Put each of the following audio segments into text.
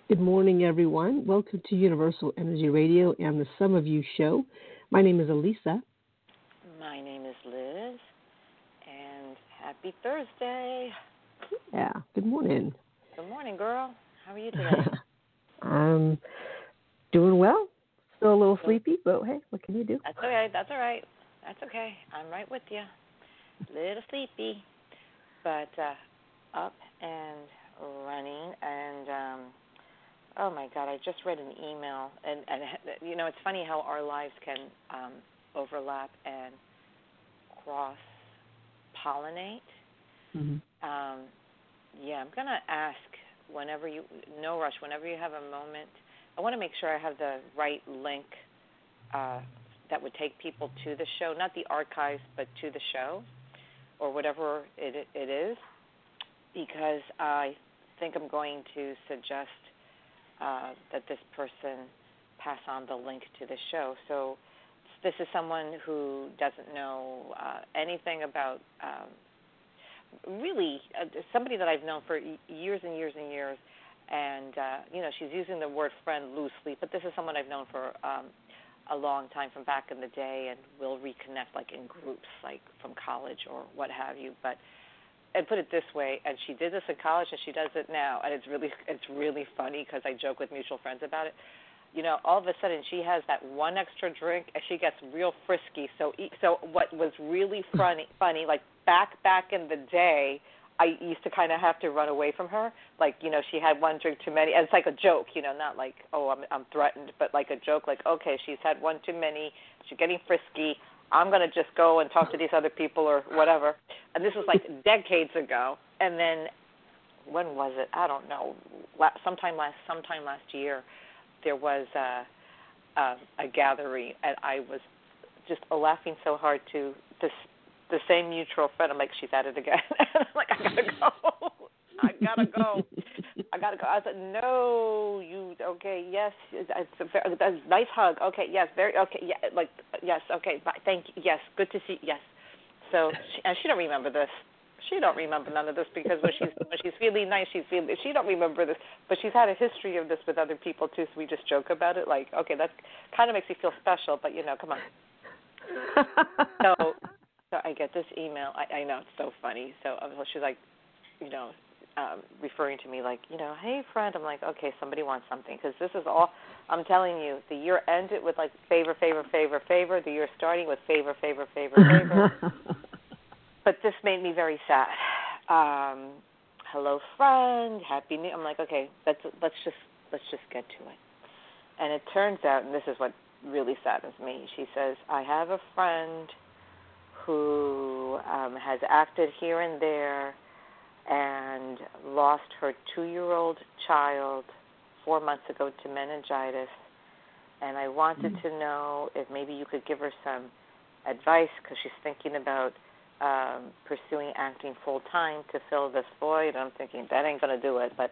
Good morning, everyone. Welcome to Universal Energy Radio and the Some of You Show. My name is Elisa. My name is Liz, and happy Thursday. Yeah, good morning. Good morning, girl. How are you today? I'm doing well. Still a little sleepy, but hey, what can you do? That's okay. That's all right. That's okay. I'm right with you. Little sleepy, but up and running. And oh my God, I just read an email, and it's funny how our lives can overlap and cross pollinate. Mm-hmm. I'm gonna ask no rush, whenever you have a moment. I want to make sure I have the right link that would take people to the show, not the archives, but to the show, or whatever it is, because I think I'm going to suggest that this person pass on the link to the show. So this is someone who doesn't know anything about, really, somebody that I've known for years and years and years, and, she's using the word friend loosely, but this is someone I've known for a long time, from back in the day, and we'll reconnect, like, in groups, like, from college or what have you, but and put it this way, and she did this in college and she does it now, and it's really funny because I joke with mutual friends about it. All of a sudden she has that one extra drink and she gets real frisky. So what was really funny, like back in the day, I used to kind of have to run away from her. Like, she had one drink too many, and it's like a joke, not like, oh, I'm threatened, but like a joke, like, okay, she's had one too many, she's getting frisky, I'm going to just go and talk to these other people or whatever. And this was like decades ago. And then when was it? I don't know. Sometime last year, there was a gathering, and I was just laughing so hard to the same mutual friend. I'm like, she's at it again. And I'm like, I gotta go. I said, no, okay, yes, it's a nice hug. Okay, yes, very, okay, yeah, like, yes, okay, bye, thank you, yes, good to see, yes. So, she don't remember this. She don't remember none of this, because when she's feeling nice, she don't remember this, but she's had a history of this with other people too, so we just joke about it, like, okay, that kind of makes me feel special, but, come on. So I get this email. I know, it's so funny. So she's like, referring to me like, hey, friend. I'm like, okay, somebody wants something, because this is all, I'm telling you, the year ended with like favor. The year starting with favor. But this made me very sad. Hello, friend. Happy New. I'm like, okay, let's just get to it. And it turns out, and this is what really saddens me. She says, I have a friend who has acted here and there, and lost her 2-year-old child 4 months ago to meningitis, and I wanted to know if maybe you could give her some advice, because she's thinking about pursuing acting full-time to fill this void. I'm thinking, that ain't going to do it, but,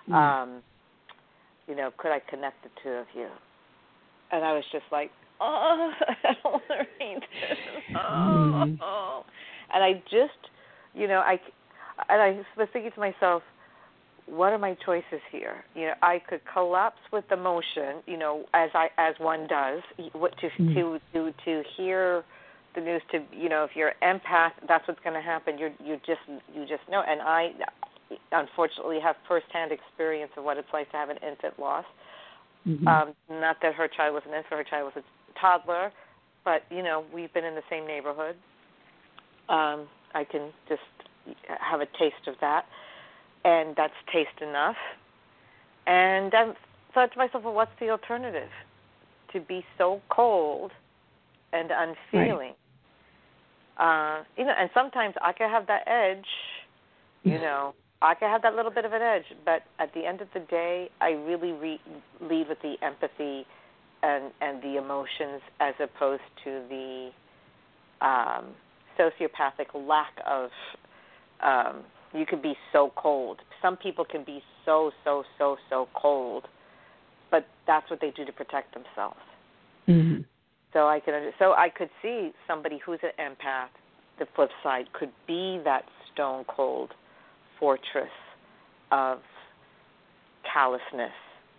could I connect the two of you? And I was just like, oh, I don't want to read this. Oh. And I just, I was thinking to myself, what are my choices here? I could collapse with emotion, as one does, to hear the news. To if you're an empath, that's what's going to happen. You just know. And I, unfortunately, have firsthand experience of what it's like to have an infant loss. Mm-hmm. Not that her child was an infant; her child was a toddler. But we've been in the same neighborhood. I can just have a taste of that, and that's taste enough. And I thought to myself, well, what's the alternative? To be so cold and unfeeling. Right. And sometimes I can have that edge, I can have that little bit of an edge, but at the end of the day, I really lead with the empathy and the emotions, as opposed to the sociopathic lack of, you can be so cold. Some people can be so cold, but that's what they do to protect themselves. Mm-hmm. So I could see somebody who's an empath, the flip side, could be that stone cold fortress of callousness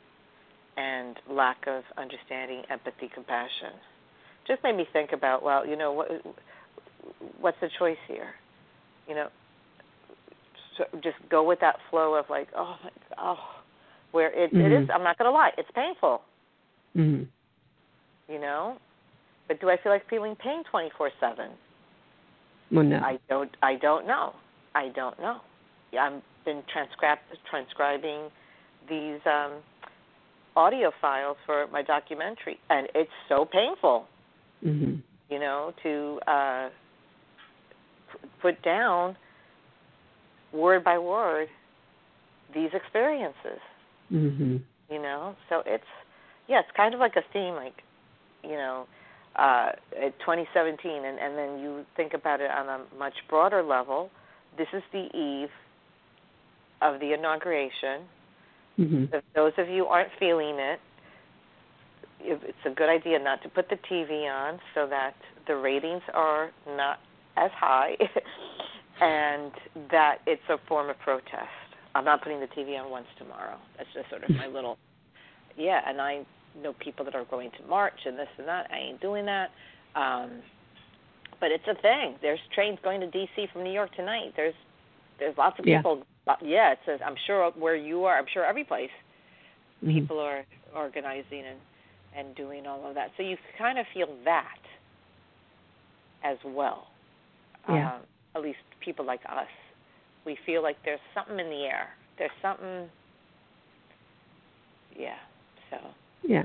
and lack of understanding, empathy, compassion. Just made me think about, well, what's the choice here? So just go with that flow of like, where it is. I'm not going to lie, it's painful. Mm-hmm. But do I feel like feeling pain 24/7? Well, no. I don't know. Yeah, I've been transcribing these audio files for my documentary, and it's so painful. Mm-hmm. To put down word by word these experiences. Mm-hmm. So it's kind of like a theme, like, 2017, and then you think about it on a much broader level. This is the eve of the inauguration. Mm-hmm. If those of you aren't feeling it, it's a good idea not to put the TV on so that the ratings are not as high and that it's a form of protest. I'm not putting the TV on once tomorrow. That's just sort of my little, and I know people that are going to march and this and that. I ain't doing that. But it's a thing. There's trains going to D.C. from New York tonight. There's lots of people. Yeah, it says, I'm sure where you are, I'm sure every place people are organizing and doing all of that. So you kind of feel that as well. Yeah. At least people like us. We feel like there's something in the air. There's something, so. Yeah.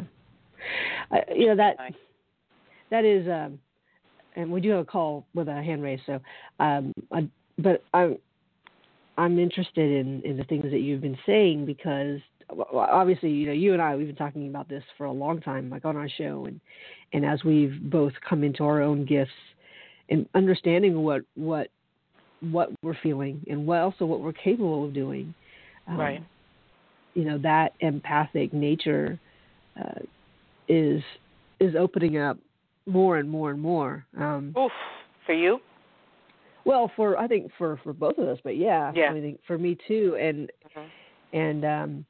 That is, and we do have a call with a hand raised, so, but I'm interested in the things that you've been saying because obviously, you and I, we've been talking about this for a long time, like on our show, and as we've both come into our own gifts and understanding what we're feeling and what we're capable of doing, right? That empathic nature is opening up more and more and more. Oof, for you? Well, I think for both of us, but I think for me too, and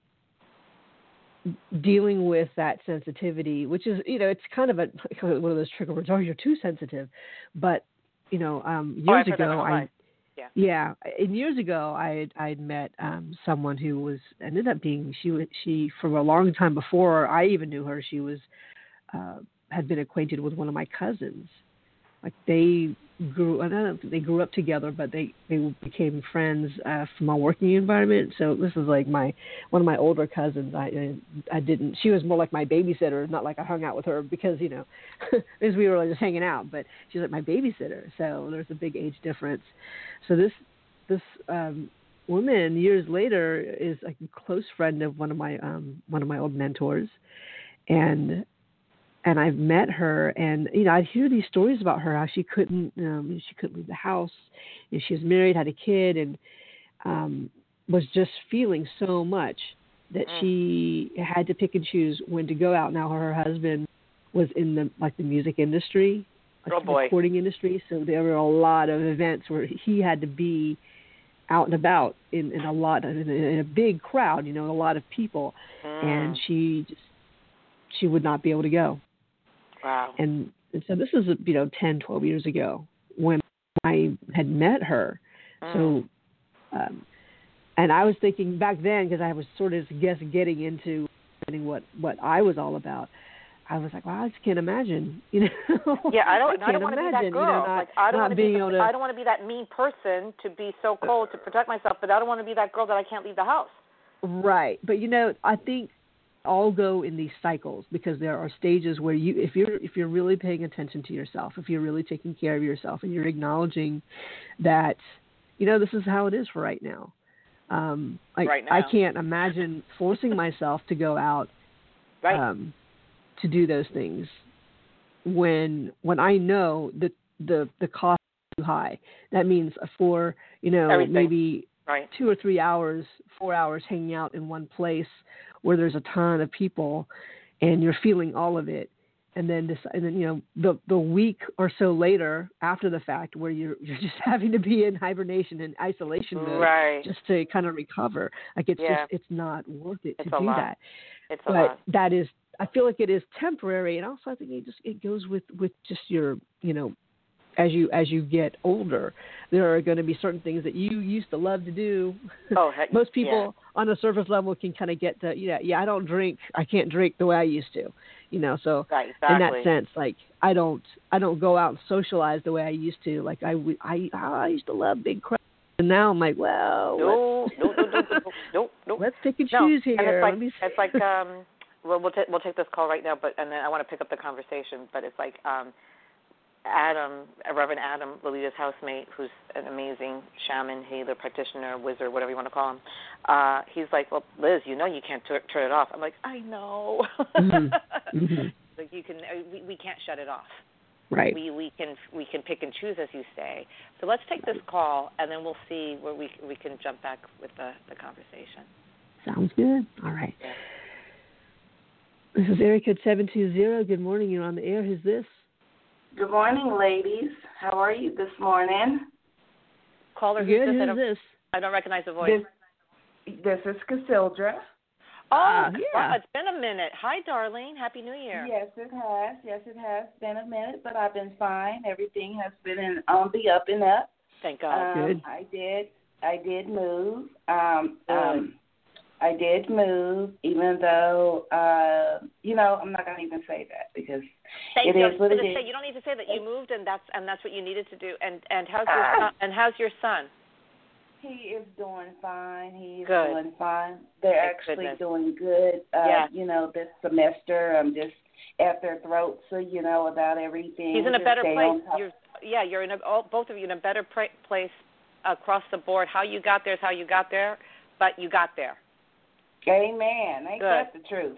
dealing with that sensitivity, which is it's kind of one of those trigger words. Oh, you're too sensitive, but years ago, years ago I'd met someone who ended up being she for a long time before I even knew her. She was had been acquainted with one of my cousins. Like they grew up together, but they became friends from my working environment. So this is like one of my older cousins. She was more like my babysitter, not like I hung out with her because because we were just hanging out. But she's like my babysitter. So there's a big age difference. So this woman years later is like a close friend of one of my old mentors, and I've met her, and I'd hear these stories about her, how she couldn't leave the house, and she was married, had a kid, and was just feeling so much that she had to pick and choose when to go out. Now her husband was in the music industry, the recording industry, so there were a lot of events where he had to be out and about in a big crowd, a lot of people, and she would not be able to go. Wow. And so this is 10, 12 years ago when I had met her. So, and I was thinking back then, because I was sort of getting into what I was all about. I was like, wow, I just can't imagine, Yeah, I don't want to be that girl. I don't want to be that mean person to be so cold to protect myself, but I don't want to be that girl that I can't leave the house. Right, but I think all go in these cycles because there are stages where if you're really paying attention to yourself, if you're really taking care of yourself, and you're acknowledging that this is how it is for right now. Right now. I can't imagine forcing myself to go out to do those things when I know that the cost is too high. That means for everything. Maybe 2 or 3 hours, 4 hours hanging out in one place where there's a ton of people and you're feeling all of it, and then the week or so later after the fact where you're just having to be in hibernation and isolation mode just to kind of recover. Like it's not worth it to do that. It's a lot. But that is, I feel like it is temporary, and also I think it goes with just your, as you get older, there are going to be certain things that you used to love to do. Oh, heck, most people on a surface level can kind of get to, I don't drink, I can't drink the way I used to, so right, exactly. in that sense, like I don't go out and socialize the way I used to. Like I used to love big crowds, and now I'm like, well, no. Let's pick and choose here. And it's like well, we'll take this call right now, and then I want to pick up the conversation, but it's like Reverend Adam, Lolita's housemate, who's an amazing shaman, healer, practitioner, wizard, whatever you want to call him. He's like, well, Liz, you can't turn it off. I'm like, I know. Mm-hmm. Like you can, we can't shut it off. Right. We can pick and choose, as you say. So let's take this call, and then we'll see where we can jump back with the conversation. Sounds good. All right. Yeah. This is area code 720. Good morning. You're on the air. Who's this? Good morning, ladies. How are you this morning? Caller, who's this? I don't recognize the voice. This is Cassandra. Oh, yeah. It's been a minute. Hi, darling. Happy New Year. Yes, it has. Yes, it has been a minute, but I've been fine. Everything has been on the up and up. Thank God. Good. I did move. I did move, even though, I'm not going to even say that because it is what it is. You don't need to say that you moved, and that's what you needed to do. And how's your son? And how's your son? He is doing fine. He's good. Doing fine. They're actually doing good. This semester, I'm just at their throats, about everything. He's in a better place. You're in both of you in a better place across the board. How you got there is how you got there, but you got there. Amen. Ain't that the truth?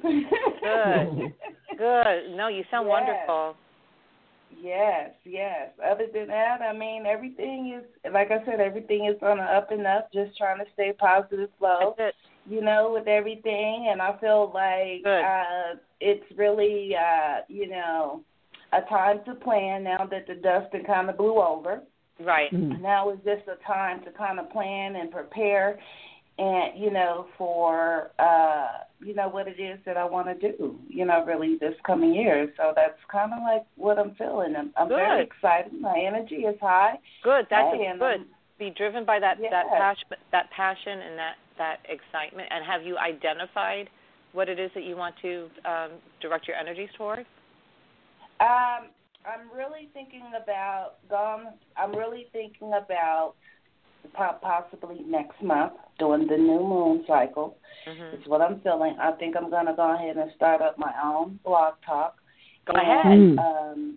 Good. No, you sound wonderful. Yes. Other than that, everything is, like I said, everything is on the up and up, just trying to stay positive flow, with everything. And I feel like it's really, a time to plan now that the dust kind of blew over. Right. Now is just a time to kind of plan and prepare and, for, what it is that I want to do, really this coming year. So that's kind of like what I'm feeling. I'm very excited. My energy is high. Good. That's good. Be driven by that passion and that excitement. And have you identified what it is that you want to direct your energies toward? I'm really thinking about possibly next month doing the new moon cycle. Mm-hmm. It's what I'm feeling. I think I'm going to go ahead and start up my own blog talk. Go ahead. And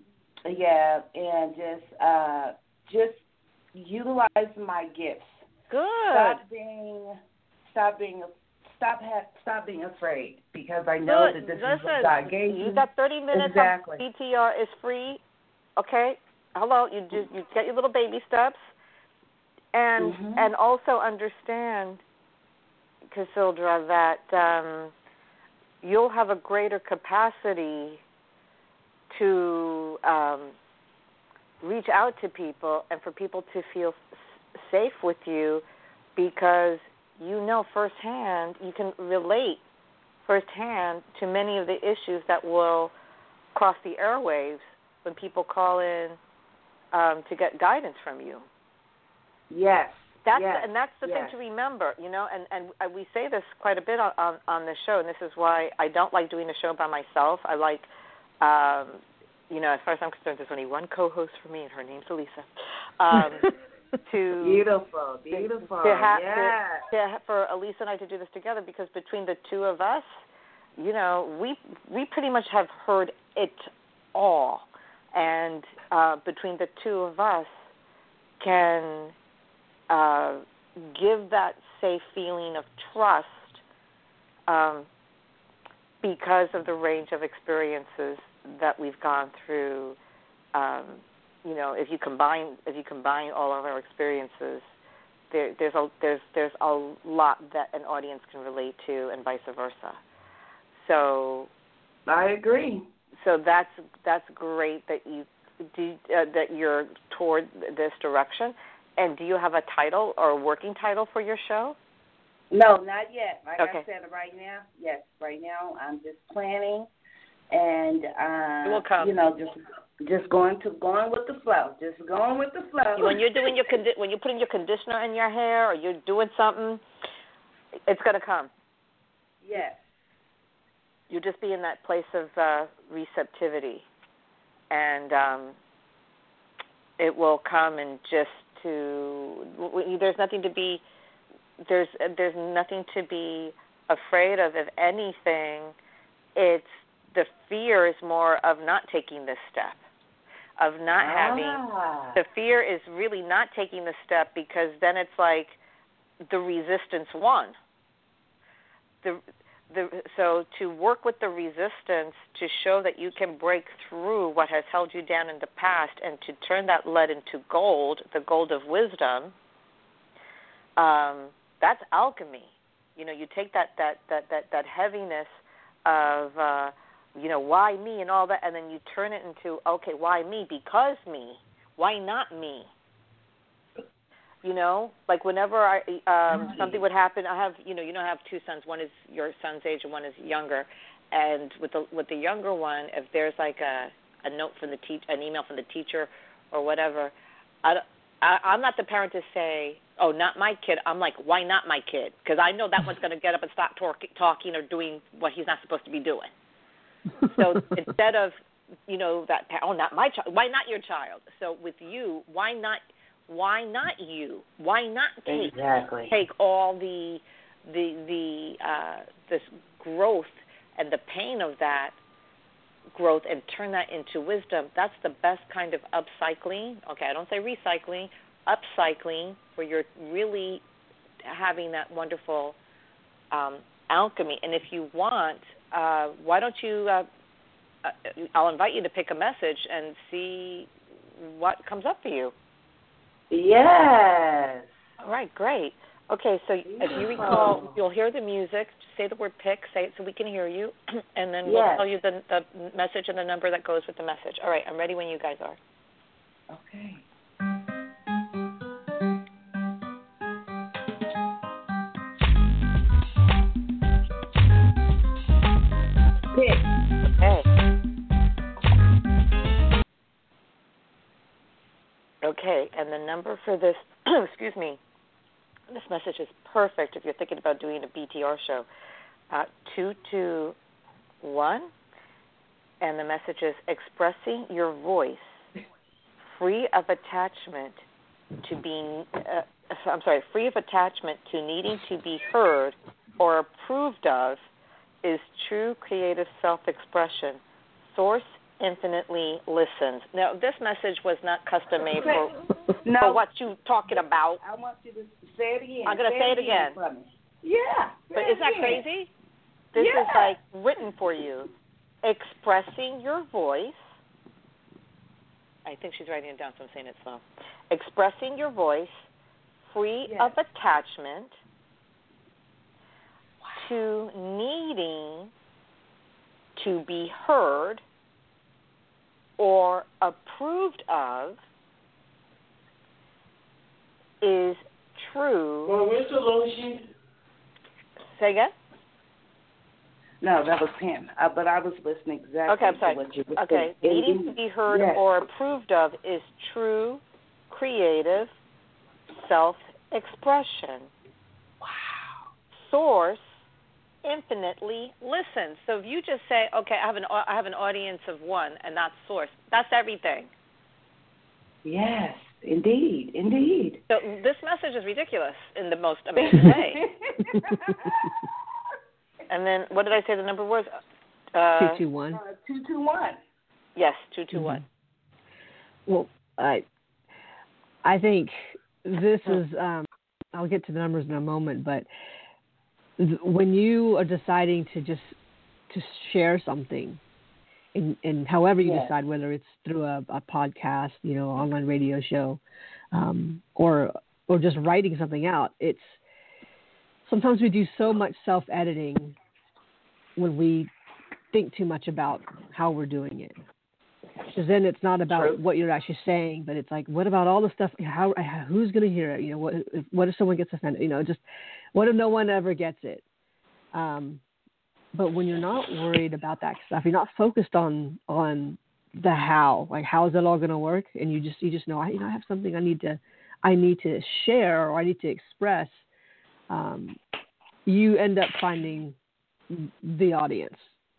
just utilize my gifts. Good. Stop being afraid, because I know that this is what God gave you. You got 30 minutes. Exactly. BTR is free. Okay. Hello. You get your little baby steps. And also understand, Cassandra, that you'll have a greater capacity to reach out to people and for people to feel safe with you, because firsthand, you can relate firsthand to many of the issues that will cross the airwaves when people call in to get guidance from you. Yes. That's the thing to remember, and we say this quite a bit on this show, and this is why I don't like doing the show by myself. I like, as far as I'm concerned, there's only one co-host for me, and her name's Elisa. Beautiful. For Elisa and I to do this together, because between the two of us, we pretty much have heard it all, and between the two of us can give that safe feeling of trust because of the range of experiences that we've gone through. If you combine all of our experiences, there's a lot that an audience can relate to, and vice versa. So I agree. So that's great that you do that you're toward this direction. And do you have a title or a working title for your show? No, not yet. Like okay. I said, right now I'm just planning, and it will come. Just going with the flow. Just going with the flow. When you're doing when you're putting your conditioner in your hair or you're doing something, it's going to come. Yes. You just be in that place of receptivity, and it will come. And there's nothing to be afraid of. If anything, it's the fear is more of not taking this step, of not having. The fear is really not taking the step, because then it's like the resistance won. So to work with the resistance to show that you can break through what has held you down in the past and to turn that lead into gold, the gold of wisdom, that's alchemy. You take that heaviness of, why me and all that, and then you turn it into, okay, why me? Because me. Why not me? Like whenever something would happen, I have, I have two sons. One is your son's age and one is younger. And with the younger one, if there's like a note from an email from the teacher or whatever, I'm not the parent to say, oh, not my kid. I'm like, why not my kid? Because I know that one's going to get up and stop talking or doing what he's not supposed to be doing. So instead of, not my child, why not your child? So with you, why not you? Why not take all this growth and the pain of that growth and turn that into wisdom? That's the best kind of upcycling. Okay, I don't say recycling, upcycling, where you're really having that wonderful alchemy. And if you want, why don't you? I'll invite you to pick a message and see what comes up for you. Yes. All right, great. Okay, so if you recall, you'll hear the music. Say the word pick, say it so we can hear you, and then we'll tell you the message and the number that goes with the message. All right, I'm ready when you guys are. Okay. Pick. Okay, and the number for this, excuse me, this message is perfect if you're thinking about doing a BTR show. 221, and the message is expressing your voice, free of attachment to being, free of attachment to needing to be heard or approved of, is true creative self-expression. Source infinitely listens. Now, this message was not custom made for what you're talking about. I want you to say it again. I'm going to say it again. Yeah. But isn't that crazy? This is like written for you. Expressing your voice. I think she's writing it down, so I'm saying it slow. Expressing your voice, free of attachment to needing to be heard or approved of, is true. Well, where's the lotion? Say again? No, that was him. But I was listening exactly to what you were saying. Needing to be heard or approved of is true, creative self-expression. Wow. Source infinitely listens. So if you just say, okay, I have an audience of one, and that's source, that's everything. Yes, indeed. So this message is ridiculous in the most amazing way. And then, what did I say the number was? 221. 221. Yes, 221. Mm-hmm. Well, I think this is, I'll get to the numbers in a moment, but when you are deciding to share something, and however you decide, whether it's through a podcast, online radio show, or just writing something out, it's sometimes we do so much self-editing when we think too much about how we're doing it. Because then it's not about what you're actually saying, but it's like, what about all the stuff? Who's going to hear it? What if someone gets offended? Just what if no one ever gets it? But when you're not worried about that stuff, you're not focused on the how, like how is it all going to work, and you just know, I have something I need to share or I need to express. You end up finding the audience,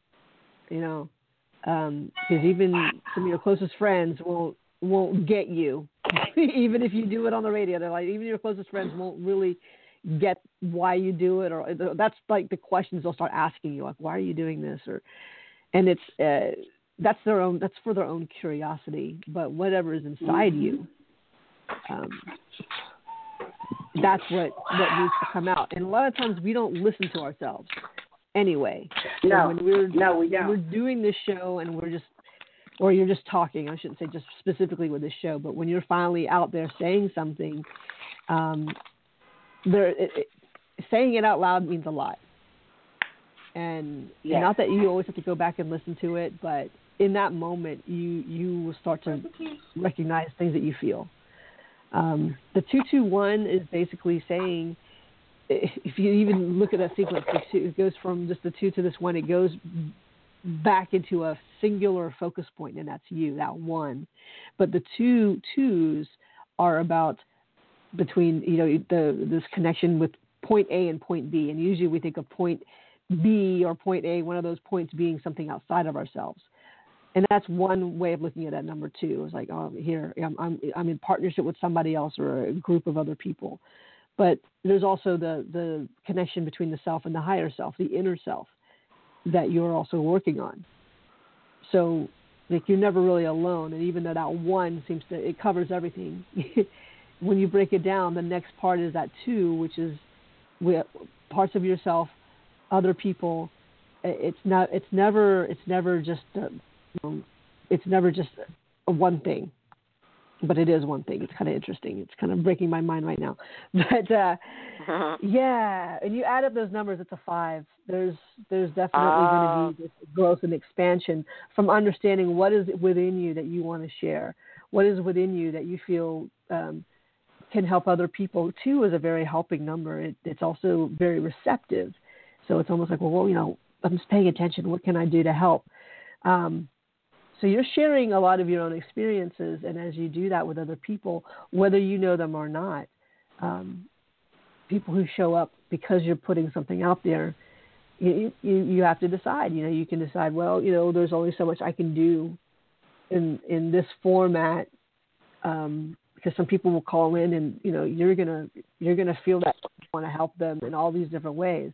because even some of your closest friends won't get you, even if you do it on the radio. They're like, even your closest friends won't really get why you do it, or that's like the questions they'll start asking you, like, why are you doing this? And it's that's for their own curiosity. But whatever is inside you, that's what needs to come out. And a lot of times we don't listen to ourselves anyway. No, when we don't. We're doing this show and you're just talking. I shouldn't say just specifically with this show, but when you're finally out there saying something, saying it out loud means a lot. And not that you always have to go back and listen to it, but in that moment, you will start to recognize things that you feel. The 2-2-1 is basically saying, if you even look at that sequence, it goes from just the 2 to this 1. It goes back into a singular focus point, and that's you, that 1. But the 2 2s are about between, this connection with point A and point B. And usually we think of point B or point A, one of those points being something outside of ourselves. And that's one way of looking at that number 2. It's like, oh, here, I'm in partnership with somebody else or a group of other people. But there's also the connection between the self and the higher self, the inner self, that you're also working on. So, like, you're never really alone. And even though that 1 it covers everything, when you break it down, the next part is that 2, which is with parts of yourself, other people. It's never just a one thing, but it is one thing. It's kind of interesting. It's kind of breaking my mind right now, but yeah. And you add up those numbers, it's a 5. There's definitely going to be this growth and expansion from understanding what is within you that you want to share, what is within you that you feel can help other people. 2 is a very helping number. It's also very receptive. So it's almost like, well, I'm just paying attention. What can I do to help? So you're sharing a lot of your own experiences, and as you do that with other people, whether you know them or not, people who show up because you're putting something out there, you have to decide. You can decide, well, there's only so much I can do in this format, because some people will call in, and you're gonna feel that you want to help them in all these different ways.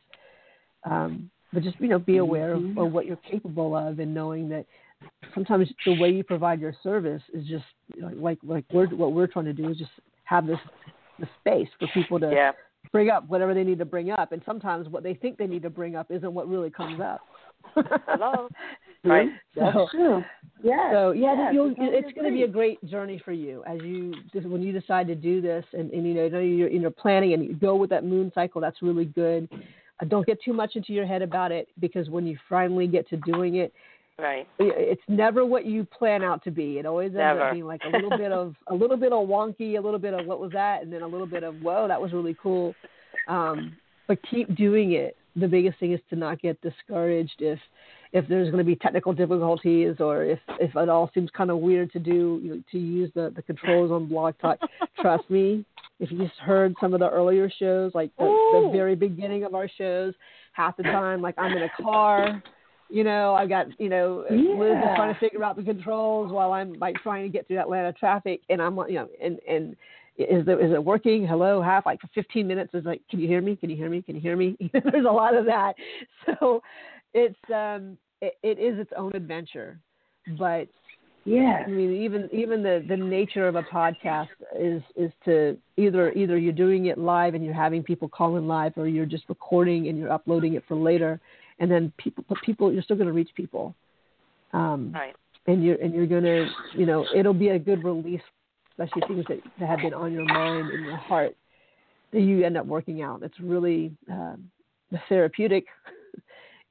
But just be aware of what you're capable of, and knowing that sometimes the way you provide your service is just like what we're trying to do is just have the space for people to bring up whatever they need to bring up, and sometimes what they think they need to bring up isn't what really comes up. Hello. Right. That's true. Yeah. So it's going to be a great journey for you when you decide to do this, and you're planning and you go with that moon cycle. That's really good. Don't get too much into your head about it, because when you finally get to doing it, right, it's never what you plan out to be. It always ends up being like a little bit of wonky, a little bit of what was that, and then a little bit of, whoa, that was really cool. But keep doing it. The biggest thing is to not get discouraged if there's going to be technical difficulties, or if it all seems kind of weird to do, to use the controls on Blog Talk. Trust me, if you just heard some of the earlier shows, like the very beginning of our shows, half the time, like, I'm in a car, I got, Liz is trying to figure out the controls while I'm like trying to get through Atlanta traffic, and I'm, and is it working? Hello, like for 15 minutes is like, can you hear me? Can you hear me? Can you hear me? There's a lot of that. So it's it is its own adventure, but I mean, even the nature of a podcast is to either you're doing it live and you're having people call in live, or you're just recording and you're uploading it for later, and then you're still going to reach people, right? And you're going to it'll be a good release, especially things that have been on your mind and your heart that you end up working out. It's really therapeutic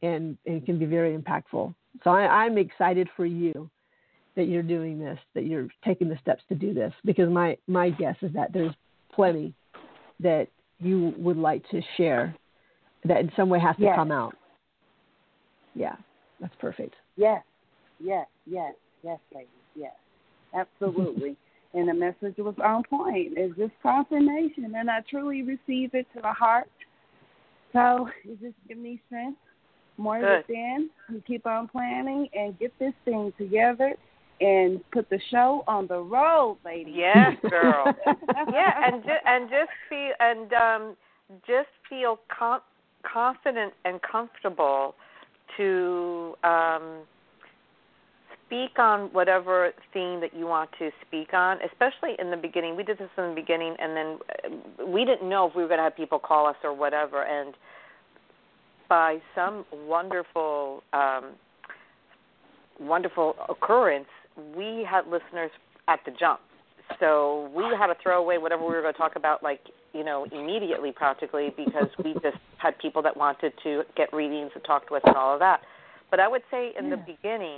and can be very impactful. So I'm excited for you that you're doing this, that you're taking the steps to do this, because my guess is that there's plenty that you would like to share that in some way has to come out. Yeah, that's perfect. Yes, ladies, yes, absolutely. And the message was on point. It's just confirmation, and I truly receive it to the heart. So it just gives me strength, more within, and keep on planning and get this thing together and put the show on the road, ladies. Yes, girl. Yeah, and just feel confident and comfortable to speak on whatever theme that you want to speak on, especially in the beginning. We did this in the beginning, and then we didn't know if we were going to have people call us or whatever, and by some wonderful occurrence, we had listeners at the jump. So we had to throw away whatever we were going to talk about, immediately practically, because we just had people that wanted to get readings and talk to us and all of that. But I would say in the beginning,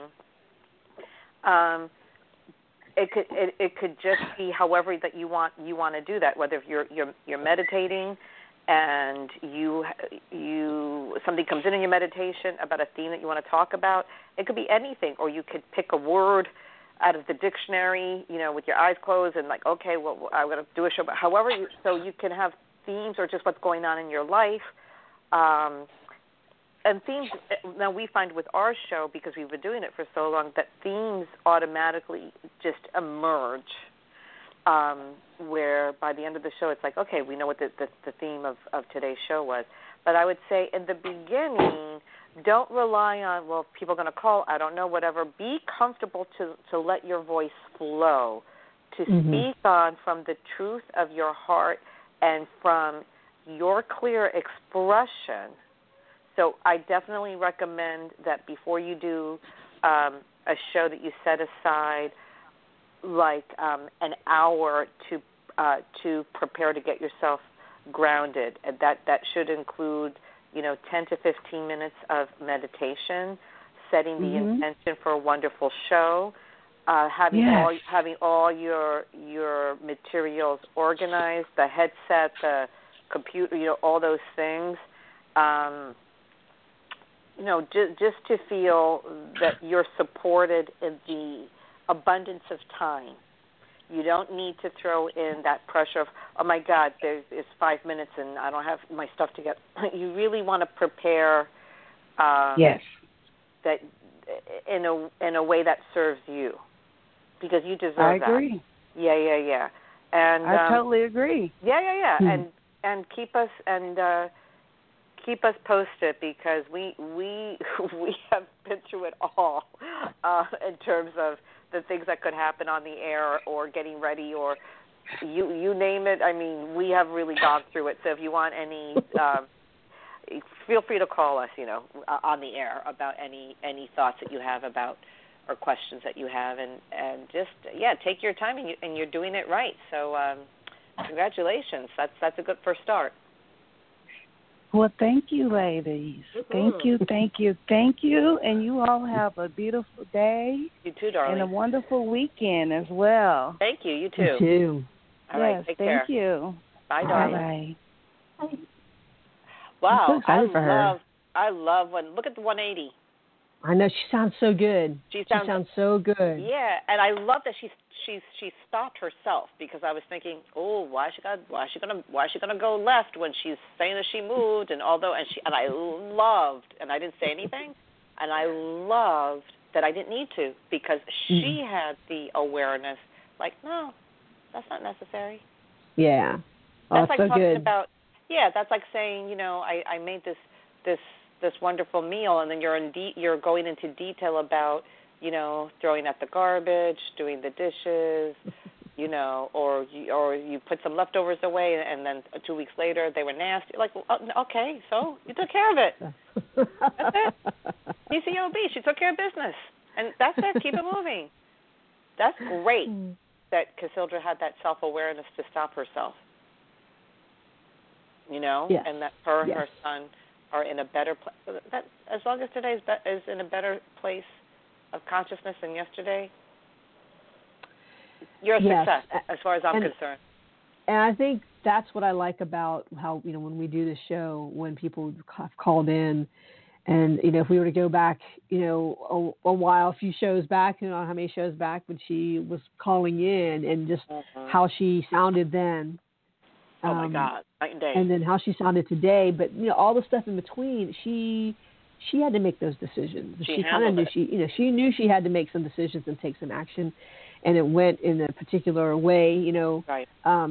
it could just be however that you want to do that. Whether if you're meditating and you something comes in your meditation about a theme that you want to talk about, it could be anything, or you could pick a word out of the dictionary, with your eyes closed and okay, well, I'm going to do a show. But however, so you can have themes or just what's going on in your life. And themes, now we find with our show, because we've been doing it for so long, that themes automatically just emerge, where by the end of the show it's okay, we know what the theme of today's show was. But I would say in the beginning, don't rely on, well, people are going to call, I don't know, whatever. Be comfortable to let your voice flow, to speak on from the truth of your heart and from your clear expression. So I definitely recommend that before you do a show that you set aside an hour to prepare to get yourself grounded. And that should include 10 to 15 minutes of meditation, setting the intention for a wonderful show, having all your materials organized, the headset, the computer, all those things. Just to feel that you're supported in the abundance of time. You don't need to throw in that pressure of, oh my God, it's 5 minutes and I don't have my stuff together. You really want to prepare that in a way that serves you, because you deserve that. I agree. Yeah. And I totally agree. Yeah. And keep us posted, because we have been through it all in terms of the things that could happen on the air or getting ready, or you name it. I mean, we have really gone through it. So if you want any, feel free to call us, on the air about any thoughts that you have about or questions that you have, and just take your time, and you're doing it right. So congratulations. That's a good first start. Well, thank you, ladies. Thank you. And you all have a beautiful day. You too, darling. And a wonderful weekend as well. Thank you. You too. You too. All right, take care. Thank you. Bye, darling. Bye. Wow, I'm so excited for her. I love look at the 180. I know, she sounds so good. She sounds so good. Yeah, and I love that she stopped herself, because I was thinking, oh, why is she gonna go left when she's saying that she moved, and I loved, and I didn't say anything, and I loved that I didn't need to, because she had the awareness, no, that's not necessary. Yeah. That's like so talking good. about, that's like saying, I made this wonderful meal, and then you're going into detail about, throwing out the garbage, doing the dishes, or you put some leftovers away, and then 2 weeks later they were nasty. Okay, so you took care of it. That's it. PCOB, she took care of business, and that's it. Keep it moving. That's great that Cassandra had that self-awareness to stop herself. And that her and her son are in a better place, as long as today is in a better place of consciousness than yesterday, you're a success as far as I'm concerned. And I think that's what I like about how, when we do the show, when people have called in, and, if we were to go back, a while, a few shows back, I don't know how many shows back, when she was calling in and just how she sounded then. Oh, my God, night and day. And then how she sounded today. But, all the stuff in between, she had to make those decisions. She kind of knew she knew she had to make some decisions and take some action. And it went in a particular way, Right.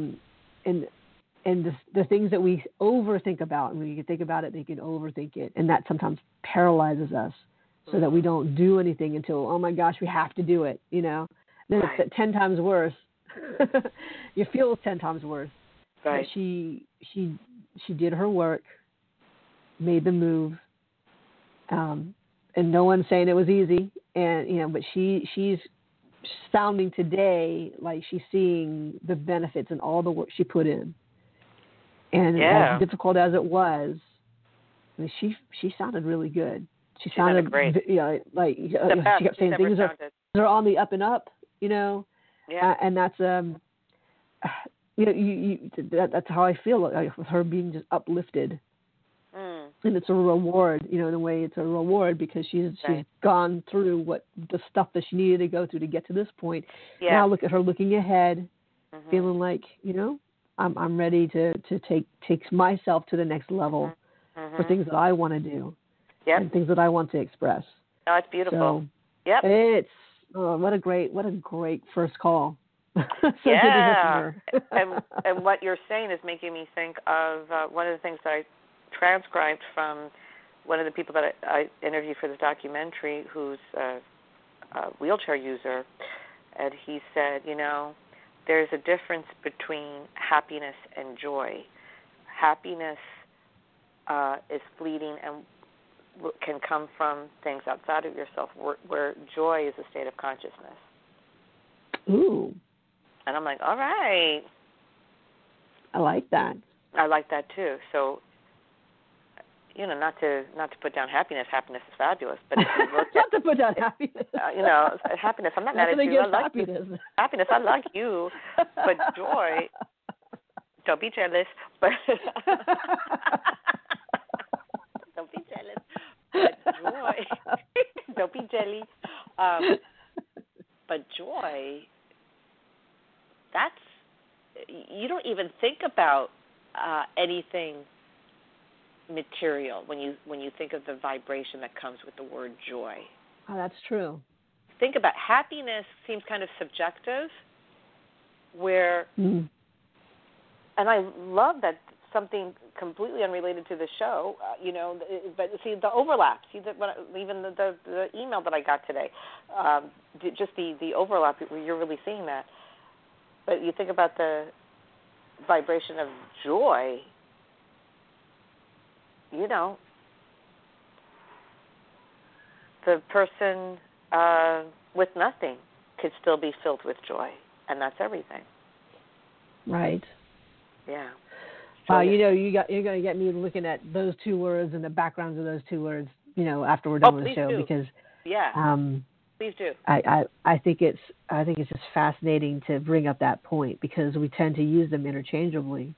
And the things that we overthink about, and when you can think about it, they can overthink it, and that sometimes paralyzes us, so that we don't do anything until, oh my gosh, we have to do it, Then it's 10 times worse. You feel 10 times worse. Right. But she did her work, made the move, and no one's saying it was easy, and but she's sounding today like she's seeing the benefits and all the work she put in. And as difficult as it was, I mean, she sounded really good. She sounded great. She kept saying things are on the up and up, Yeah. And that's that's how I feel with her being just uplifted. And it's a reward, in a way it's a reward, because she's gone through what the stuff that she needed to go through to get to this point. Yeah. Now look at her looking ahead, feeling like, I'm ready to take myself to the next level for things that I want to do and things that I want to express. Oh, it's beautiful. So it's what a great first call. And what you're saying is making me think of one of the things that I transcribed from one of the people that I interviewed for this documentary, who's a wheelchair user, and he said, there's a difference between happiness and joy. Happiness is fleeting and can come from things outside of yourself, where joy is a state of consciousness. Ooh. And I'm like, all right. I like that. I like that too. So, not to put down happiness. Happiness is fabulous, but if you look not to put down happiness. Happiness. I'm not mad at you. I like happiness. Happiness. I like you, but joy. Don't be jealous. But don't be jealous. But joy. Don't be jelly. But joy. You don't even think about anything material when you think of the vibration that comes with the word joy. Oh, that's true. Think about happiness seems kind of subjective, where, and I love that something completely unrelated to the show, but see the overlap. See that even the email that I got today, just the overlap. You're really seeing that. But you think about the vibration of joy. The person with nothing could still be filled with joy, and that's everything. Right. Yeah. Wow, you're going to get me looking at those two words and the backgrounds of those two words, after we're done with the show, because please do. I think it's just fascinating to bring up that point, because we tend to use them interchangeably.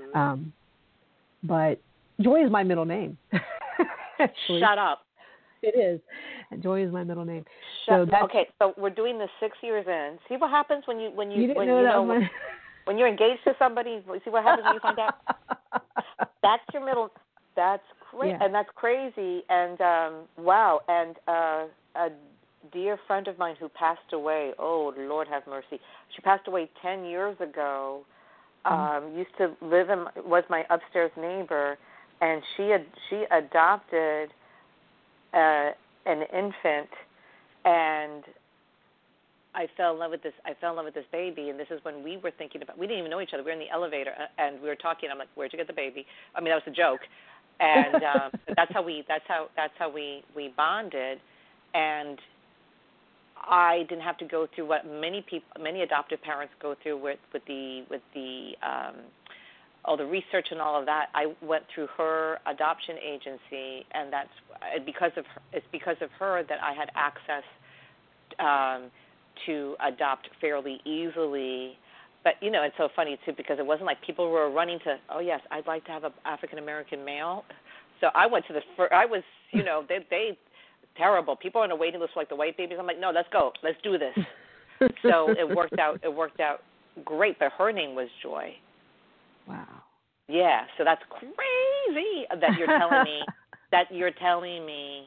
But Joy is my middle name. Actually. Shut up. It is. And Joy is my middle name. Okay, so we're doing this 6 years in. See what happens when you're engaged to somebody. See what happens when you find out. That's your middle. That's crazy, and that's crazy. And wow. And a dear friend of mine who passed away. Oh Lord, have mercy. She passed away 10 years ago. Used to live was my upstairs neighbor, and she adopted an infant, and I fell in love with this baby, and this is when we were thinking about. We didn't even know each other. We were in the elevator, and we were talking. I'm like, "Where'd you get the baby?" I mean, that was a joke, and that's how we bonded, and I didn't have to go through what many adoptive parents go through with the all the research and all of that, I went through her adoption agency, and it's because of her that I had access to adopt fairly easily. But, it's so funny, too, because it wasn't like people were running to, oh, yes, I'd like to have an African-American male. So I went to I was, they terrible. People on a waiting list for, like, the white babies. I'm like, no, let's go. Let's do this. So it worked out great. But her name was Joy. Wow. Yeah, so that's crazy that you're telling me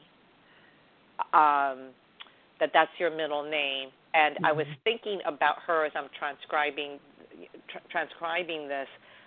that that's your middle name. And I was thinking about her as I'm transcribing this,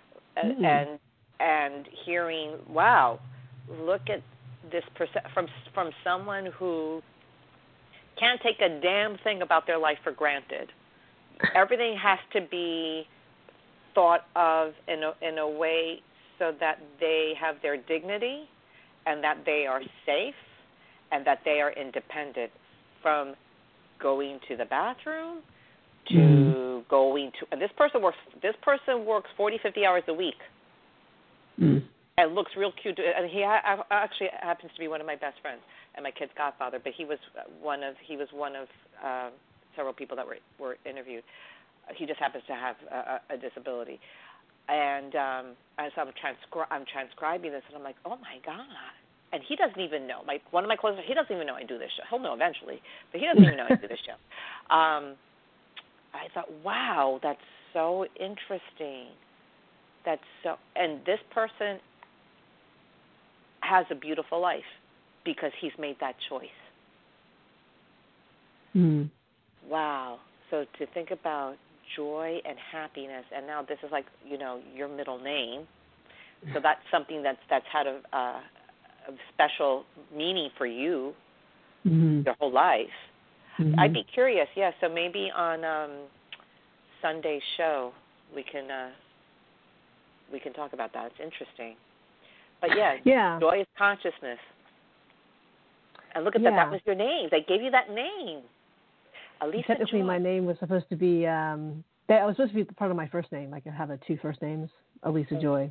and hearing, wow, look at this from someone who can't take a damn thing about their life for granted. Everything has to be thought of in a way so that they have their dignity and that they are safe and that they are independent, from going to the bathroom to going to, and this person works 40, 50 hours a week and looks real cute. And he actually happens to be one of my best friends and my kid's godfather, but he was one of several people that were interviewed. He just happens to have a disability. And as I'm transcribing this, and I'm like, oh, my God. And he doesn't even know. One of my closest, he doesn't even know I do this show. He'll know eventually, but he doesn't even know I do this show. I thought, wow, that's so interesting. And this person has a beautiful life because he's made that choice. Wow. So to think about joy and happiness, and now this is like, your middle name. So that's something that's had a special meaning for you your whole life. I'd be curious, so maybe on Sunday's show we can talk about that. It's interesting. But joy is consciousness. And look at that was your name. They gave you that name. Alisa Technically, Joy. my name was supposed to be that was supposed to be part of my first name. Like I have two first names, Alisa Joy.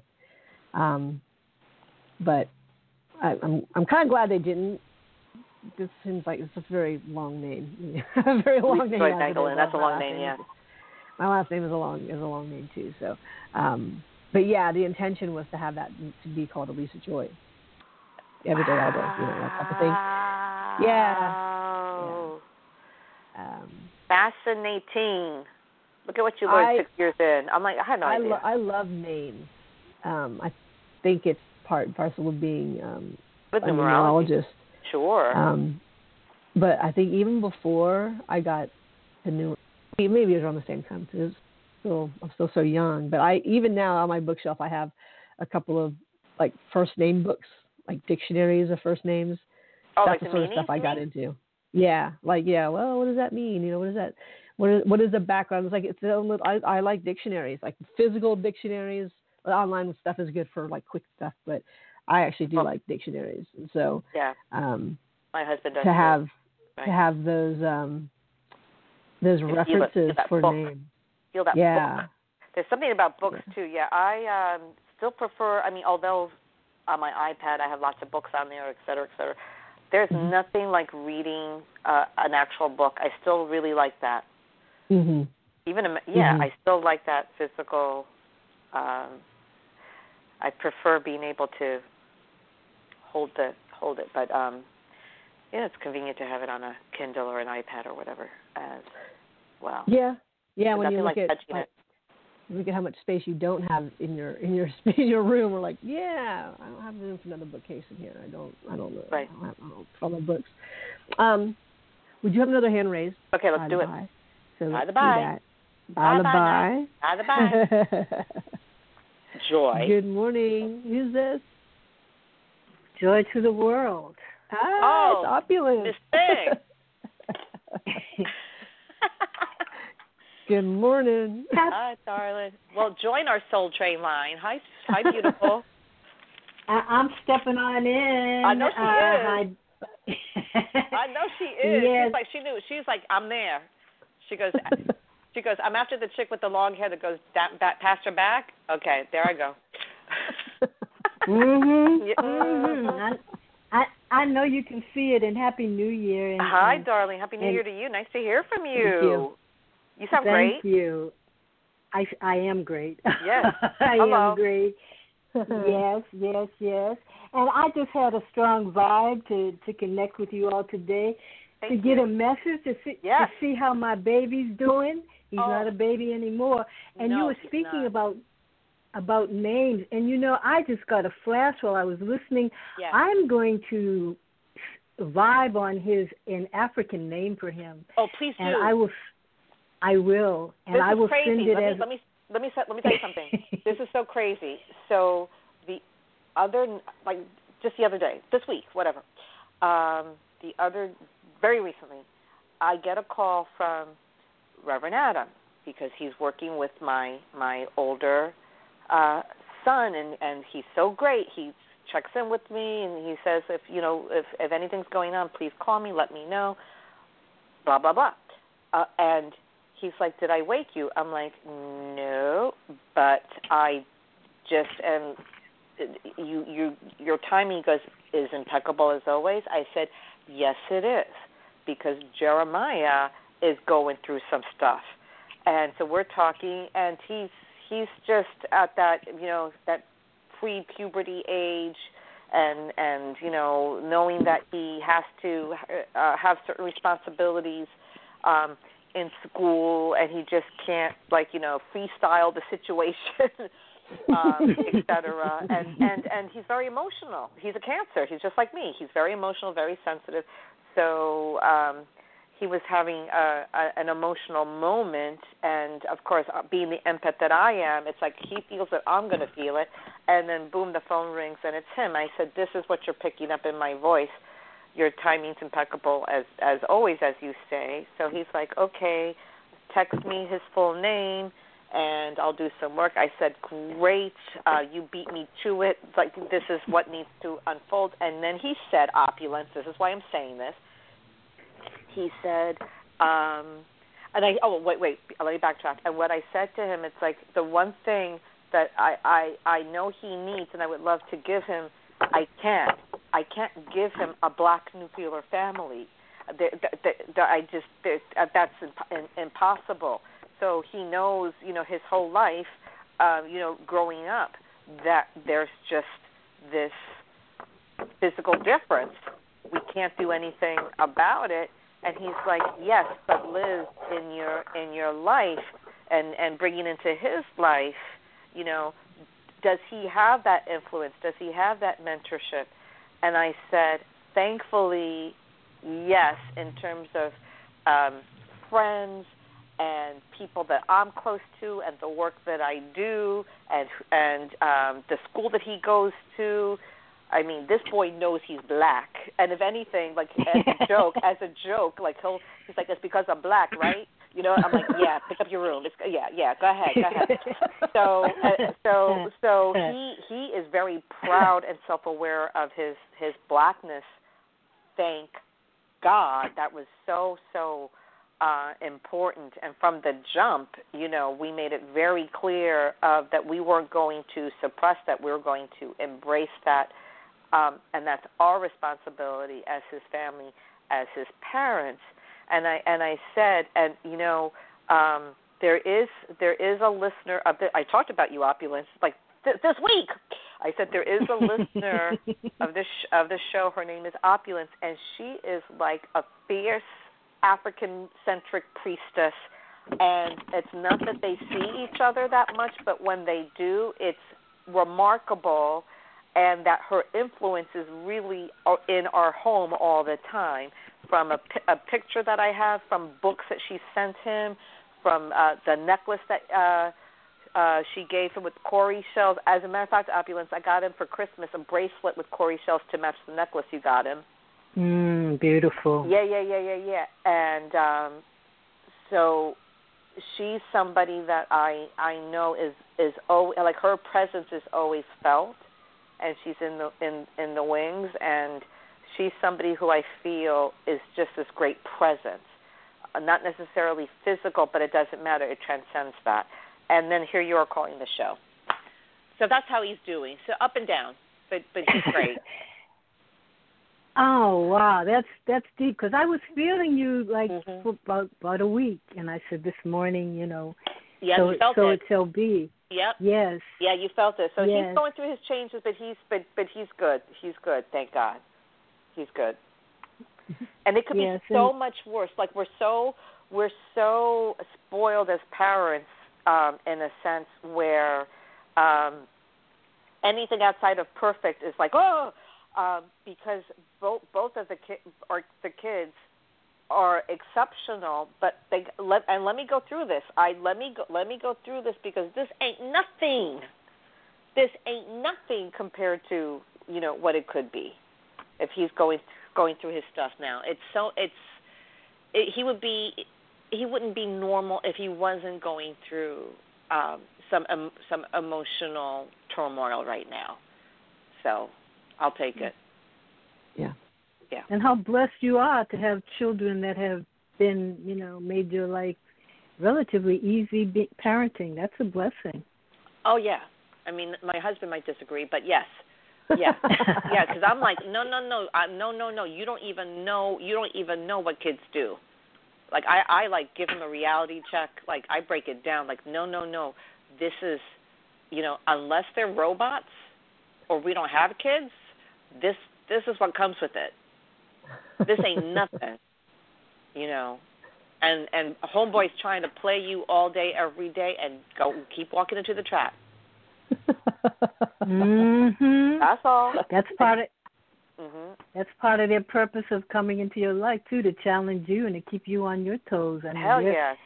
But I'm kind of glad they didn't. This seems like it's a very long name. A very long name. That's a long name. Yeah. My last name is a long name too. So, but the intention was to have that to be called Alisa Joy. Everyday Elder, that type of thing. Yeah. Fascinating. Look at what you learned 6 years in. I'm like, I had no idea. I love names. I think it's part and parcel of being a numerologist. Sure. But I think even before I got to maybe it was around the same time because I'm still so young. But even now on my bookshelf I have a couple of like first name books, like dictionaries of first names. Oh, that's like the sort of stuff I got into. Yeah, well, what does that mean? What is that? What is the background? It's like I like dictionaries, like physical dictionaries. Online stuff is good for like quick stuff, but I actually do like dictionaries. And so my husband does to have those references for names. Feel that book. There's something about books too. Yeah, I still prefer. I mean, although on my iPad I have lots of books on there, et cetera, et cetera. There's nothing like reading an actual book. I still really like that. Even I still like that physical. I prefer being able to hold it, but it's convenient to have it on a Kindle or an iPad or whatever as well. Yeah. When you look at how much space you don't have in your room, we're like, I don't have room for another bookcase in here. I don't know. Right. I don't have all my books. Would you have another hand raised? Okay, let's do it. So let's do that. Bye. Joy. Good morning. Who's this? Joy to the world. Hi, it's opulent. Miss Thing. Good morning. Hi, darling. Well, join our Soul Train line. Hi, beautiful. I'm stepping on in. I know she is. I know she is. Yes. She knew. She's like, I'm there. She goes, I'm after the chick with the long hair that goes past her back. Okay, there I go. I know you can see it, and Happy New Year. And, hi, darling. Happy New Year to you. Nice to hear from you. Thank you. You sound great. Thank you. I am great. Yes. I Hello. am great. Yes. And I just had a strong vibe to connect with you all today. Thank get you. A message to see how my baby's doing. He's not a baby anymore. And you were speaking about names, and I just got a flash while I was listening. Yes. I'm going to vibe on an African name for him. Oh, please do. And I will, and I will crazy. send it let me tell you something. This is so crazy. So just the other day, this week, whatever, very recently, I get a call from Reverend Adam because he's working with my older son, and he's so great. He checks in with me, and he says, if anything's going on, please call me, let me know, blah, blah, blah. And he's like, did I wake you? I'm like, no, but I just am. Your timing is impeccable as always. I said, yes, it is, because Jeremiah is going through some stuff, and so we're talking, and he's just at that that pre-puberty age, and knowing that he has to have certain responsibilities in school, and he just can't freestyle the situation. Etc. And he's very emotional. He's a Cancer. He's just like me. He's very emotional, very sensitive. So he was having an emotional moment, and of course, being the empath that I am, it's like he feels that I'm going to feel it, and then boom, the phone rings, and it's him. I said, this is what you're picking up in my voice. Your timing's impeccable, as always, as you say. So he's like, okay, text me his full name, and I'll do some work. I said, great, you beat me to it. Like, this is what needs to unfold. And then he said, opulence, this is why I'm saying this. He said, let me backtrack. And what I said to him, it's like the one thing that I know he needs and I would love to give him, I can't give him a black nuclear family. That's impossible. So he knows, his whole life, growing up, that there's just this physical difference. We can't do anything about it. And he's like, yes, but Liz, in your life, and bringing into his life, does he have that influence? Does he have that mentorship? And I said, thankfully, yes, in terms of friends and people that I'm close to, and the work that I do, and the school that he goes to. I mean, this boy knows he's black, and if anything, like as a joke, like he's like, it's because I'm black, right? I'm like, yeah, pick up your room. Go ahead. So he is very proud and self-aware of his blackness. Thank God, that was so important. And from the jump, we made it very clear that we weren't going to suppress that. We were going to embrace that. And that's our responsibility as his family, as his parents. And I said, there is a listener. I talked about you, Opulence, like this week. I said there is a listener of this show. Her name is Opulence, and she is like a fierce African-centric priestess. And it's not that they see each other that much, but when they do, it's remarkable. And that her influence is really in our home all the time, from a picture that I have, from books that she sent him, from the necklace that she gave him with Corey shells. As a matter of fact, Opulence, I got him for Christmas a bracelet with Corey shells to match the necklace you got him. Beautiful. Yeah. And so she's somebody that I know is always, like, her presence is always felt. And she's in the wings, and she's somebody who I feel is just this great presence, not necessarily physical, but it doesn't matter. It transcends that. And then here you are calling the show. So that's how he's doing. So up and down, but he's great. Oh wow, that's deep. Because I was feeling you like for about a week, and I said this morning, you know. Yeah, so, you felt so it. it shall be. Yep. Yes. Yeah, you felt it. So yes. he's going through his changes, but he's good. He's good. Thank God. He's good. And it could be so much worse. Like we're so spoiled as parents, in a sense where anything outside of perfect is like because both of the kids are exceptional, but let me go through this. Let me go through this because this ain't nothing. This ain't nothing compared to what it could be if he's going through his stuff now. He wouldn't be normal if he wasn't going through some emotional turmoil right now. So I'll take it. Yeah. Yeah. And how blessed you are to have children that have been, made your life relatively easy parenting. That's a blessing. Oh yeah. I mean, my husband might disagree, but yes. Yeah. Yeah, because I'm like, no. You don't even know what kids do. Like I like give them a reality check. Like I break it down. Like no. This is, unless they're robots or we don't have kids, this is what comes with it. This ain't nothing, And homeboy's trying to play you all day, every day, and keep walking into the trap. That's all. That's part of. That's part of their purpose of coming into your life too, to challenge you and to keep you on your toes. I mean, hell yes.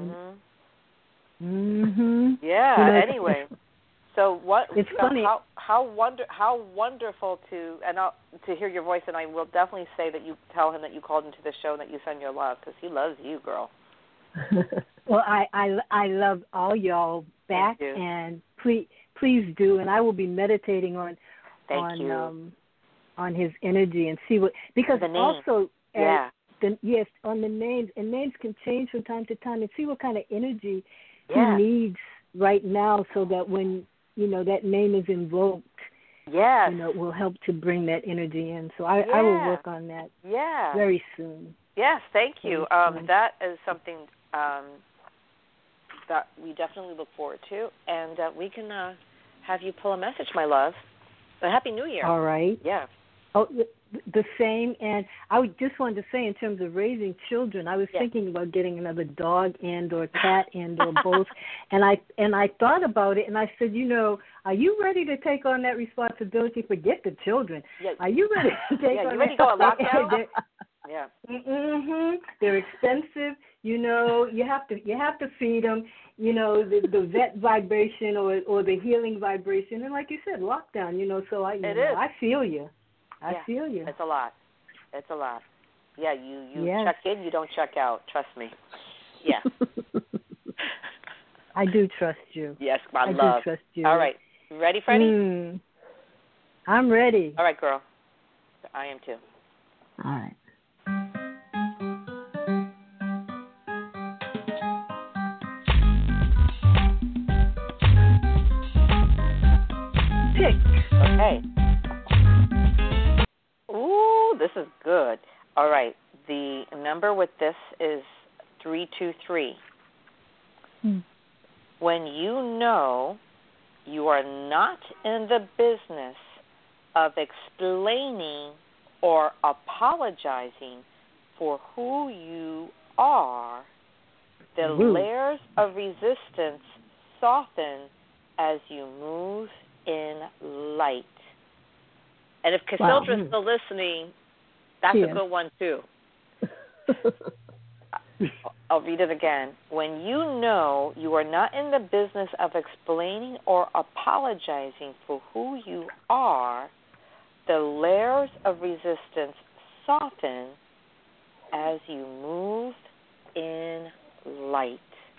Yeah. Anyway. So what? It's funny. How wonderful to hear your voice, and I will definitely say that you tell him that you called into the show and that you send your love because he loves you, girl. Well, I love all y'all back, and please do, and I will be meditating on his energy and see what because also on the names, and names can change from time to time, and see what kind of energy he needs right now, so that when that name is invoked, it will help to bring that energy in. So I will work on that very soon. Yes, thank you. That is something that we definitely look forward to, and we can have you pull a message, my love. A Happy New Year. All right. Yeah. Oh, the same. And I just wanted to say, in terms of raising children, I was thinking about getting another dog and or cat and or both. And I thought about it, and I said, are you ready to take on that responsibility? Forget the children. Yeah. Are you ready to take on you ready to go on lockdown? Yeah. They're expensive. You have to feed them. The vet vibration or the healing vibration, and like you said, lockdown. So I feel you. I feel you. It's a lot. Yeah, you check in, you don't check out. Trust me. Yeah. I do trust you. Yes, my love. I do trust you. All right. You ready, Freddie? I'm ready. All right, girl. I am too. All right. Pick. Okay. Ooh, this is good. All right. The number with this is 323. When you know you are not in the business of explaining or apologizing for who you are, the layers of resistance soften as you move in light. And if Cassildra's still listening, that's a good one too. I'll read it again. When you know you are not in the business of explaining or apologizing for who you are, the layers of resistance soften as you move in light.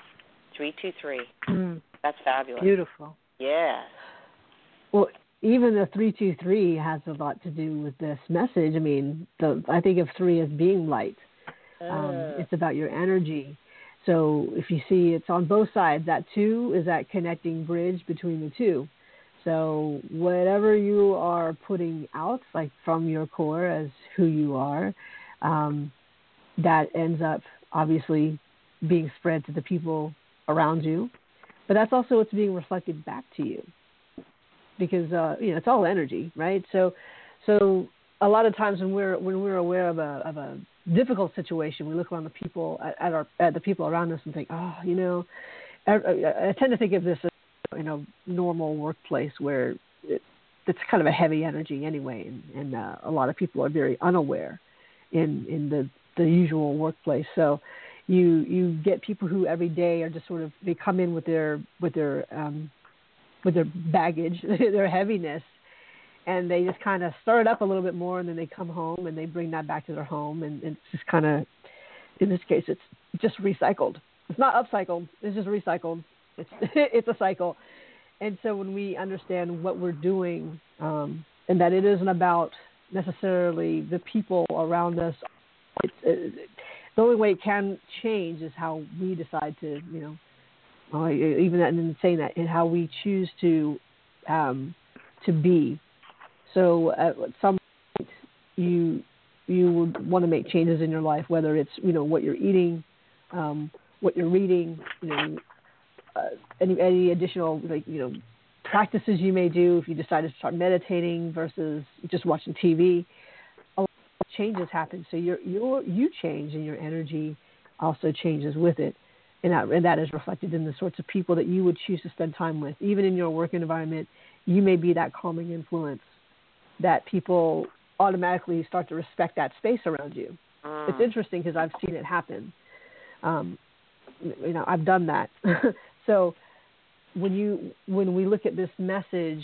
323. That's fabulous. Beautiful. Yeah. Well, even the 323 has a lot to do with this message. I mean, I think of 3 as being light. It's about your energy. So if you see it's on both sides, that 2 is that connecting bridge between the two. So whatever you are putting out, like from your core as who you are, that ends up obviously being spread to the people around you. But that's also what's being reflected back to you, because it's all energy, right? So a lot of times when we're aware of a difficult situation, we look around the people at the people around us and think, I tend to think of this as normal workplace where it's kind of a heavy energy anyway, and a lot of people are very unaware in the usual workplace. So you get people who every day are just sort of, they come in with their baggage, their heaviness, and they just kind of stir it up a little bit more, and then they come home and they bring that back to their home, and it's just kind of, in this case, it's just recycled. It's not upcycled. It's just recycled. It's a cycle. And so when we understand what we're doing, and that it isn't about necessarily the people around us, the only way it can change is how we decide to, even in saying that, and how we choose to be. So at some point, you would want to make changes in your life, whether it's what you're eating, what you're reading, any additional practices you may do if you decide to start meditating versus just watching TV. A lot of changes happen, so you change, and your energy also changes with it, and that is reflected in the sorts of people that you would choose to spend time with. Even in your work environment, you may be that calming influence that people automatically start to respect that space around you. It's interesting because I've seen it happen. I've done that. So when we look at this message,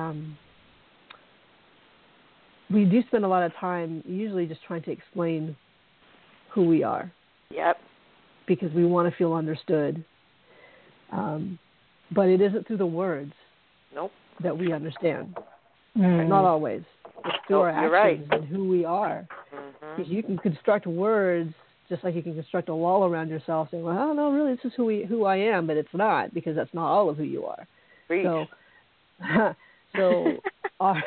we do spend a lot of time usually just trying to explain who we are. Yep. Because we want to feel understood. But it isn't through the words that we understand. Not always. It's through our actions and who we are. Because you can construct words just like you can construct a wall around yourself, saying, well, no, really, this is who I am, but it's not, because that's not all of who you are. Preach. So our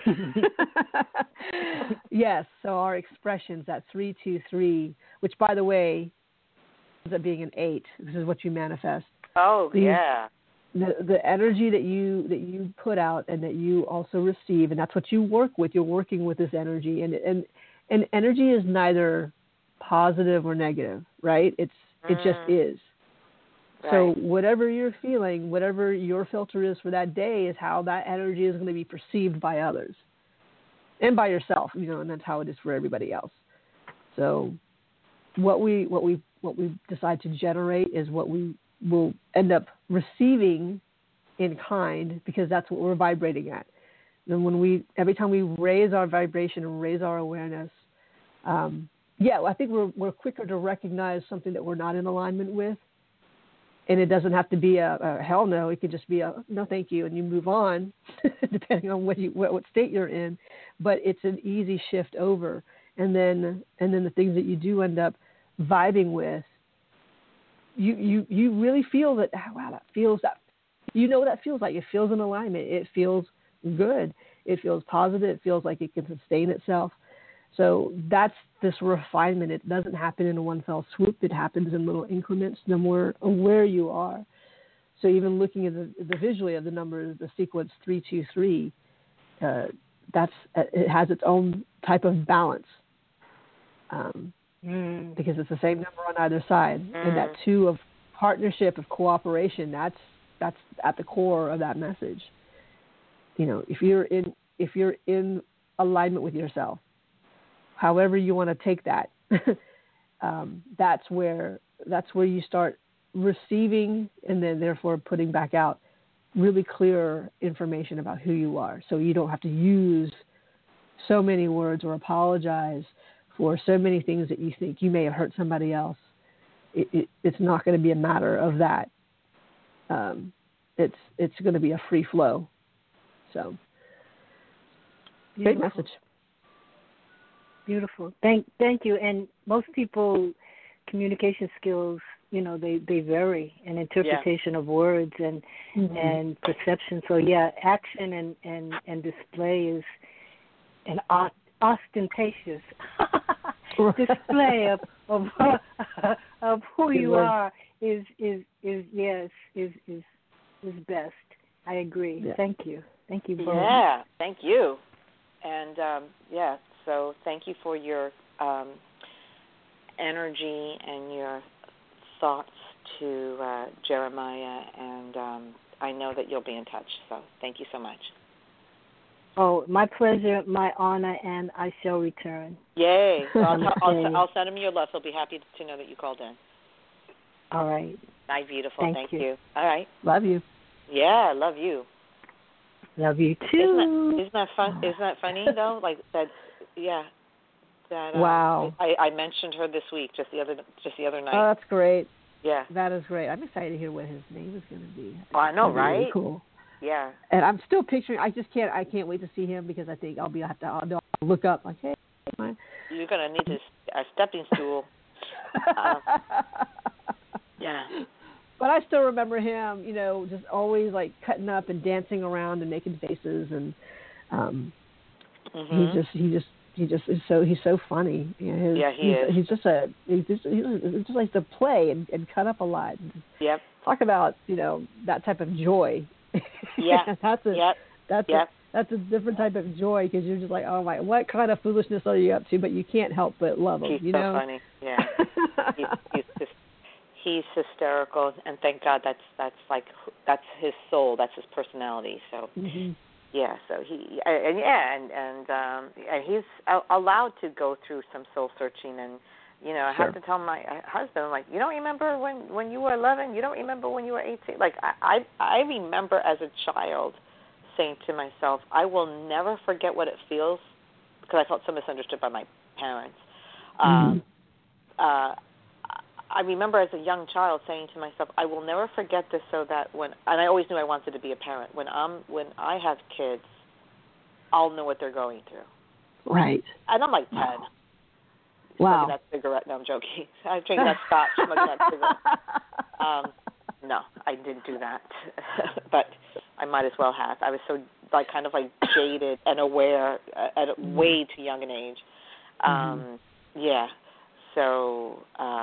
yes, so our expressions, that 3-2-3, which, by the way, ends up being an 8. This is what you manifest. Oh, yeah. The energy that you put out and that you also receive, and that's what you work with. You're working with this energy, and energy is neither positive or negative, right? It just is. Right. So whatever you're feeling, whatever your filter is for that day, is how that energy is going to be perceived by others and by yourself, and that's how it is for everybody else. So what we decide to generate is what we will end up receiving in kind, because that's what we're vibrating at. And every time we raise our vibration and raise our awareness, I think we're quicker to recognize something that we're not in alignment with. And it doesn't have to be a hell no. It could just be a no, thank you, and you move on, depending on what state you're in. But it's an easy shift over, and then the things that you do end up vibing with, you really feel that, wow, that feels that, what that feels like. It feels in alignment. It feels good. It feels positive. It feels like it can sustain itself. So that's this refinement. It doesn't happen in a one fell swoop. It happens in little increments, the more aware you are. So even looking at the visually of the number, the sequence 3-2-3, it has its own type of balance, because it's the same number on either side, and that 2 of partnership, of cooperation. That's at the core of that message. If you're in alignment with yourself, however you want to take that, that's where you start receiving, and then therefore putting back out really clear information about who you are. So you don't have to use so many words or apologize for so many things that you think you may have hurt somebody else. It's not going to be a matter of that. It's going to be a free flow. So, great message. Beautiful. Thank you. And most people, communication skills, they vary in interpretation of words and and perception. So action and display is an ostentatious display of who you are is best. I agree. Yeah. Thank you both. Yeah, thank you. And so thank you for your energy and your thoughts to Jeremiah, and I know that you'll be in touch. So thank you so much. Oh, my pleasure, my honor, and I shall return. Yay! I'll send him your love. He'll be happy to know that you called in. All right. Bye, beautiful. Thank you. All right. Love you. Yeah, love you. Love you too. Isn't that fun? Isn't that funny though? Like that. Yeah. That. Wow. I mentioned her this week, just the other night. Oh, that's great. Yeah. That is great. I'm excited to hear what his name is going to be. Oh, I know, right? Really cool. Yeah. And I'm still picturing. I can't wait to see him because I think I'll have to look up like, hey, you're gonna need a stepping stool. Yeah. But I still remember him, just always like cutting up and dancing around and making faces, and he just is so he's so funny. He is. He just likes to play and cut up a lot. Yep. Talk about that type of joy. Yeah. That's a different type of joy because you're just like, oh my, what kind of foolishness are you up to? But you can't help but love him. He's so funny. Yeah. He's hysterical, and thank God that's his soul, that's his personality. So so he's allowed to go through some soul searching, and I have to tell my husband, like, you don't remember when you were 11, you don't remember when you were 18. Like I remember as a child saying to myself, I will never forget what it feels, because I felt so misunderstood by my parents. I remember as a young child saying to myself, I will never forget this, so that and I always knew I wanted to be a parent. When I have kids, I'll know what they're going through. Right. And I'm like 10. Wow. Smoking that cigarette. No, I'm joking. I'm drinking that scotch, smoking that cigarette. No, I didn't do that. But I might as well have. I was so kind of jaded and aware at a way too young an age. Yeah. So,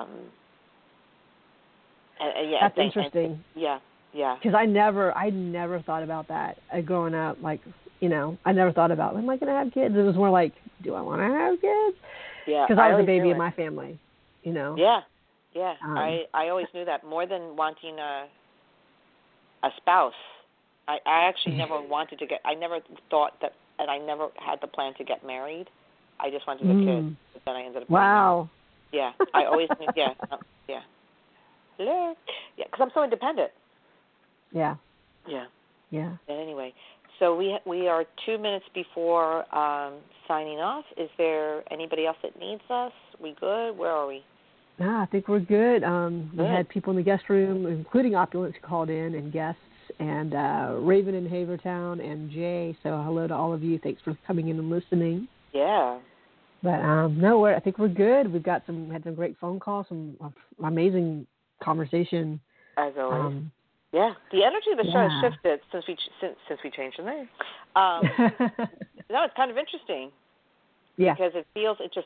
that's interesting. Yeah. Because I never thought about that growing up. Like, I never thought about, am I going to have kids? It was more like, do I want to have kids? Yeah. Because I was a baby in my family, Yeah. I always knew that, more than wanting a spouse. I actually never wanted to I never thought that, and I never had the plan to get married. I just wanted a kid, but then I ended up. Wow. Yeah, I always knew. Yeah. Hello. Yeah, because I'm so independent. Yeah. Yeah. Yeah. But anyway, so we are 2 minutes before signing off. Is there anybody else that needs us? We good? Where are we? No, I think we're good. We had people in the guest room, including Opulence, called in, and guests, and Raven in Havertown, and Jay. So hello to all of you. Thanks for coming in and listening. Yeah. But I think we're good. We've got had some great phone calls, some amazing conversation. As always. Yeah, the energy of the show has shifted since we changed the name. No, it's kind of interesting. Yeah. Because it just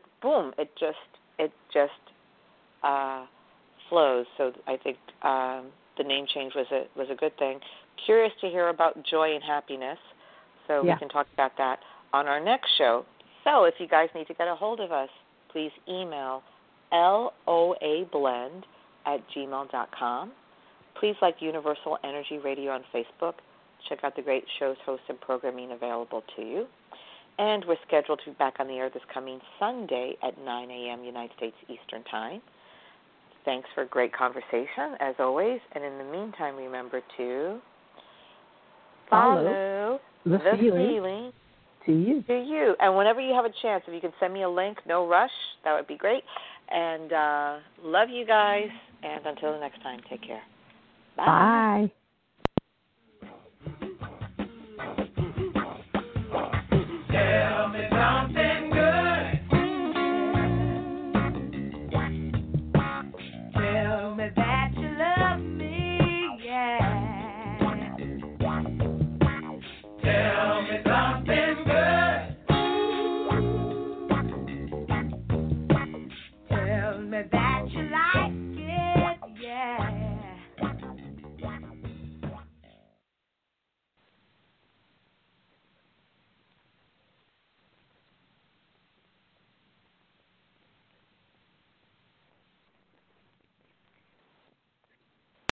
flows. So I think the name change was a good thing. Curious to hear about joy and happiness. So we can talk about that on our next show. So if you guys need to get a hold of us, please email loablend@gmail.com. Please like Universal Energy Radio on Facebook. Check out the great shows, hosts, and programming available to you. And we're scheduled to be back on the air this coming Sunday at 9 a.m. United States Eastern Time. Thanks for a great conversation, as always. And in the meantime, remember to follow the feeling to you. And whenever you have a chance, if you can send me a link, no rush, that would be great. And love you guys. And until the next time, take care. Bye. Bye.